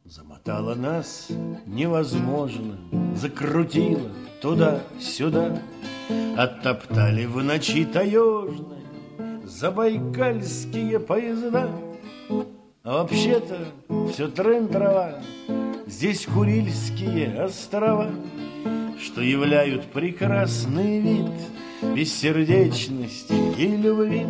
Замотала нас невозможно, закрутила туда-сюда, оттоптали в ночи таежной забайкальские поезда. А вообще-то все трын-трава, здесь Курильские острова, что являют прекрасный вид бессердечности и любви.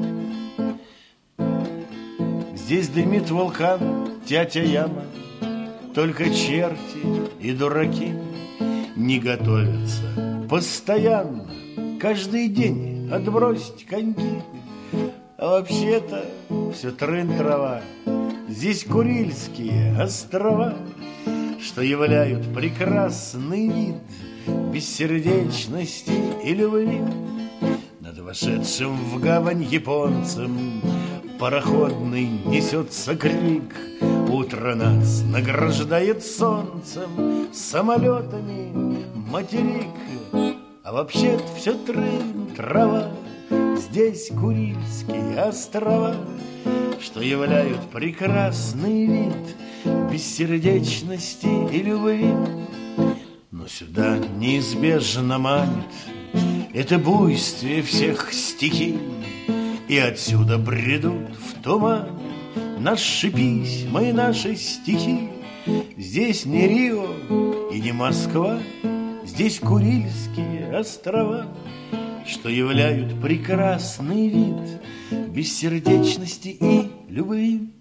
Здесь дымит вулкан Тятя-Яма, только черти и дураки не готовятся постоянно, каждый день отбросить коньки. А вообще-то все трын-трава, здесь Курильские острова, что являют прекрасный вид бессердечности и любви. Над вошедшим в гавань японцем пароходный несется крик: утро нас награждает солнцем, самолетами материк. А вообще-то все трын-трава, здесь Курильские острова, что являют прекрасный вид бессердечности и любви. Но сюда неизбежно манит это буйствие всех стихий, и отсюда бредут в тумане наши письма и наши стихи. Здесь не Рио и не Москва, здесь Курильские острова, что являют прекрасный вид бессердечности и любви.